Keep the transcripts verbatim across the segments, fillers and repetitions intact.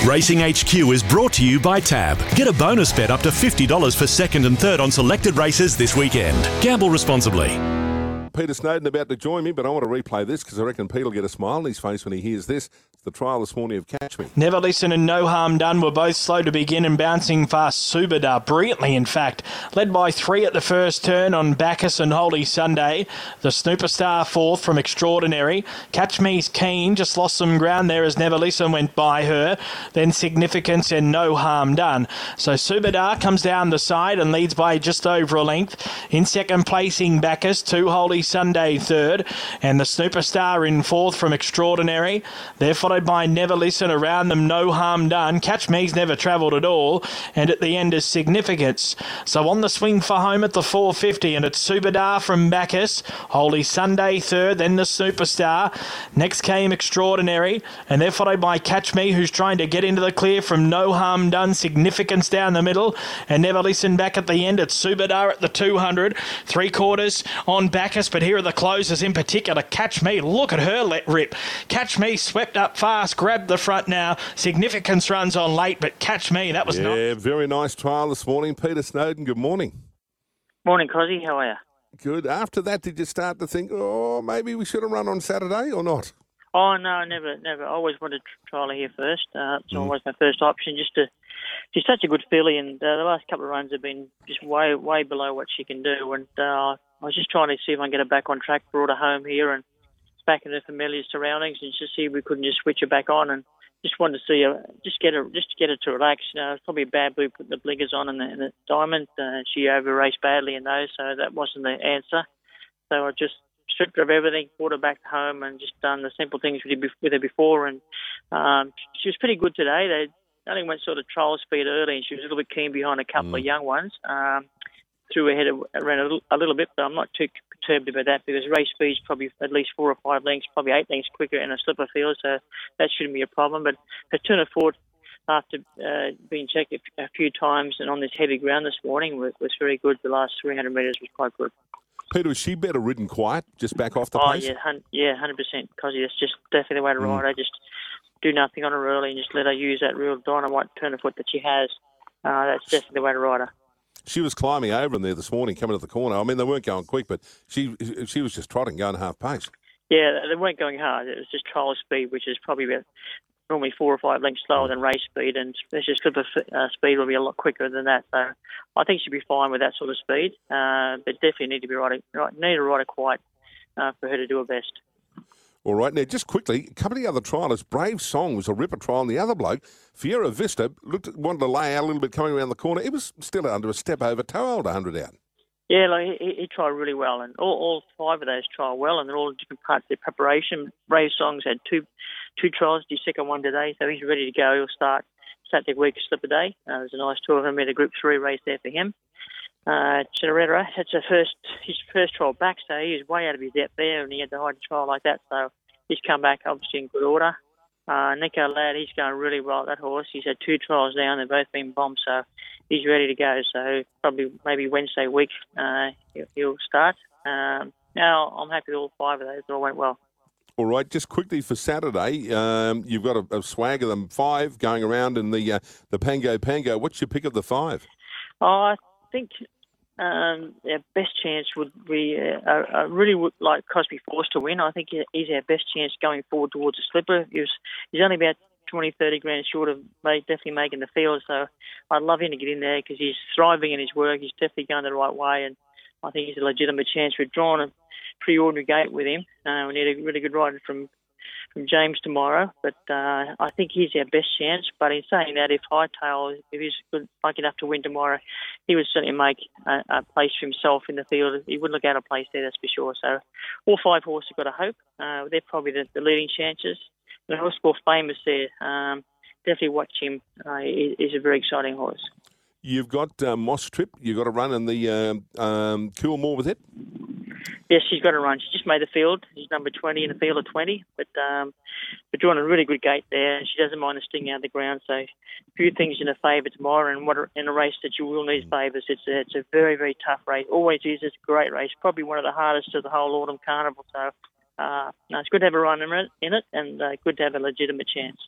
Racing H Q is brought to you by Tab. Get a bonus bet up to fifty dollars for second and third on selected races this weekend. Gamble responsibly. Peter Snowden about to join me, but I want to replay this because I reckon Pete will get a smile on his face when he hears this. It's the trial this morning of Catch Me. Never Listen and No Harm Done were both slow to begin and bouncing fast Subadar, brilliantly in fact. Led by three at the first turn on Bacchus and Holy Sunday. The Snooperstar fourth from Extraordinary. Catch Me's Keen just lost some ground there as Never Listen went by her. Then Significance and No Harm Done. So Subadar comes down the side and leads by just over a length. In second placing Bacchus, two Holy Sunday third, and the Snooperstar in fourth from Extraordinary. They're followed by Never Listen, around them No Harm Done. Catch Me's never travelled at all, and at the end is Significance. So on the swing for home at the four fifty, and it's Subadar from Bacchus, Holy Sunday third, then the Superstar. Next came Extraordinary, and they're followed by Catch Me, who's trying to get into the clear from No Harm Done. Significance down the middle, and Never Listen back at the end. It's Subadar at the two hundred, three quarters on Bacchus. But here are the closers in particular. Catch Me, look at her let rip. Catch Me swept up fast, grabbed the front now. Significance runs on late, but Catch Me, that was yeah, not... Yeah, very nice trial this morning. Peter Snowden, good morning. Morning, Cozzy. How are you? Good. After that, did you start to think, oh, maybe we should have run on Saturday or not? Oh, no, never, never. I always wanted to trial her here first. Uh, it's Mm. always my first option, just to... She's such a good filly, and uh, the last couple of runs have been just way, way below what she can do, and... Uh, I was just trying to see if I can get her back on track, brought her home here and back in her familiar surroundings, and just see if we couldn't just switch her back on, and just wanted to see her, just get her, just get her to relax. You know, it's probably a bad blue putting the blinkers on in the, in the diamond. Uh, she over raced badly in those, so that wasn't the answer. So I just stripped her of everything, brought her back home, and just done the simple things we did with her before. And um, she was pretty good today. They only went sort of trial speed early, and she was a little bit keen behind a couple Mm. of young ones. Um, threw ahead of, around a little, a little bit, but I'm not too perturbed about that because race speed's probably at least four or five lengths, probably eight lengths quicker in a slipper field, so that shouldn't be a problem. But her turn of forward after uh, being checked a, a few times and on this heavy ground this morning was, was very good. The last three hundred metres was quite good. Peter, was she better ridden quiet, just back off the oh, pace? yeah, hun- yeah, one hundred percent, because it's just definitely the way to Mm. ride her. Just do nothing on her early and just let her use that real dynamite turn of foot that she has. Uh, that's definitely the way to ride her. She was climbing over in there this morning, coming to the corner. I mean, they weren't going quick, but she she was just trotting, going half pace. Yeah, they weren't going hard. It was just trial speed, which is probably about normally four or five lengths slower than race speed, and there's just slipper uh, speed will be a lot quicker than that. So I think she'll be fine with that sort of speed, uh, but definitely need to be riding, need to ride her quiet uh, for her to do her best. All right, now just quickly, a couple of the other trialists. Brave Song was a ripper trial, and the other bloke, Fiera Vista, looked wanted to lay out a little bit coming around the corner. It was still under a step over, toe old one hundred out. Yeah, like he, he tried really well, and all, all five of those tried well, and they're all different parts of their preparation. Brave Songs had two two trials, did second one today, so he's ready to go. He'll start Saturday week, slipper day. Uh, there's a nice two of them in a Group Three race there for him. Uh, Cineretta, it's a first his first trial back, so he was way out of his depth there, and he had to hide a trial like that. So he's come back obviously in good order. Uh, Nico Ladd, he's going really well. That horse, he's had two trials down, they've both been bombed, so he's ready to go. So probably maybe Wednesday week uh, he'll, he'll start. Um, now I'm happy with all five of those. It all went well. All right, just quickly for Saturday, um, you've got a, a swag of them five going around in the uh, the Pango Pango. What's your pick of the five? Oh, I think um, our best chance would be, uh, I, I really would like Cosby Force to win. I think he's our best chance going forward towards the slipper. He was, he's only about twenty, thirty grand short of make, definitely making the field, so I'd love him to get in there because he's thriving in his work. He's definitely going the right way, and I think he's a legitimate chance. We've drawn a pretty ordinary gate with him. Uh, we need a really good rider from from James tomorrow, but uh, I think he's our best chance. But in saying that, if Hightail, if he's good, lucky enough to win tomorrow, he would certainly make a, a place for himself in the field. He wouldn't look out of place there, that's for sure. So all five horses have got a hope. Uh, they're probably the, the leading chances. And the horse called Famous there, um, definitely watch him. Uh, he, he's a very exciting horse. You've got uh, Moss Trip. You've got to run in the um, um, Coolmore with it. Yes, she's got a run. She just made the field. She's number twenty in a field of twenty. But um, we're drawing a really good gate there. She doesn't mind the sting out of the ground. So a few things in her favour tomorrow. And what in a race that you will need favours. It's a, it's a very, very tough race. Always is. It's a great race. Probably one of the hardest of the whole Autumn Carnival. So uh, no, it's good to have a run in it, in it and uh, good to have a legitimate chance.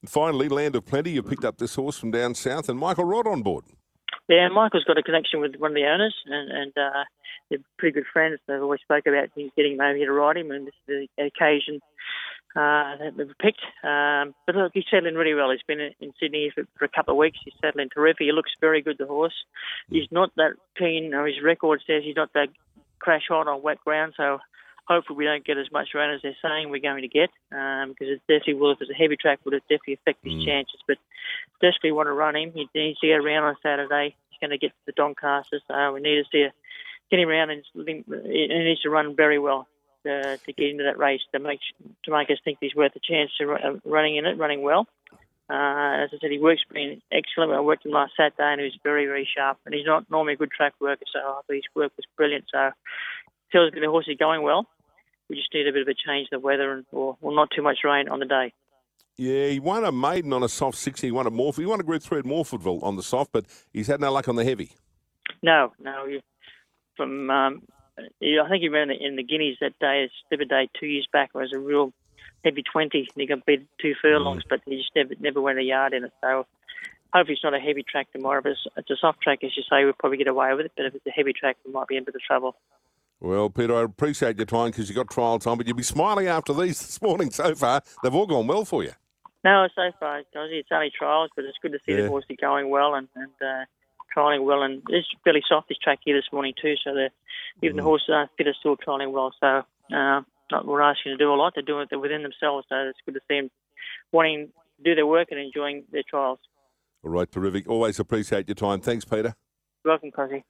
Finally, Land of Plenty, you picked up this horse from down south, and Michael Rod on board. Yeah, Michael's got a connection with one of the owners, and, and uh, they're pretty good friends. They've always spoke about getting him over here to ride him, and this is the occasion uh, that they've picked. Um, but look, he's settling really well. He's been in, in Sydney for, for a couple of weeks. He's settling terrific. He looks very good, the horse. He's not that keen, or his record says he's not that crash hot on wet ground, so hopefully we don't get as much run as they're saying we're going to get, um, because it definitely will. If it's a heavy track, would it definitely affect his mm. chances. But desperately want to run him. He needs to get around on Saturday. He's going to get to the Doncaster, so we need to see a, get him around, and he needs to run very well uh, to get into that race to make to make us think he's worth a chance to uh, running in it, running well. Uh, as I said, he works been excellent. I worked him last Saturday, and he was very, very sharp. And he's not normally a good track worker, so I thought his work was brilliant. So tells me the horse is going well. We just need a bit of a change in the weather, and or, or not too much rain on the day. Yeah, he won a maiden on a soft sixty. He won a Morph. He won a Group Three at Morfordville on the soft, but he's had no luck on the heavy. No, no. From um, I think he ran in the Guineas that day, Slipper Day, two years back. It was a real heavy twenty, and he got beat two furlongs, mm. but he just never never went a yard in it. So hopefully it's not a heavy track tomorrow. If it's, it's a soft track, as you say, we'll probably get away with it. But if it's a heavy track, we might be into the trouble. Well, Peter, I appreciate your time because you've got trial time, but you'll be smiling after these this morning so far. They've all gone well for you. No, so far, it's only trials, but it's good to see yeah. the horses going well and, and uh, trialling well. And it's fairly soft, this track here this morning too, so the, even mm. the horses aren't fit are still trialling well. So uh, not we're asking to do a lot. They're doing it within themselves, so it's good to see them wanting to do their work and enjoying their trials. All right, terrific. Always appreciate your time. Thanks, Peter. You're welcome, Cosy.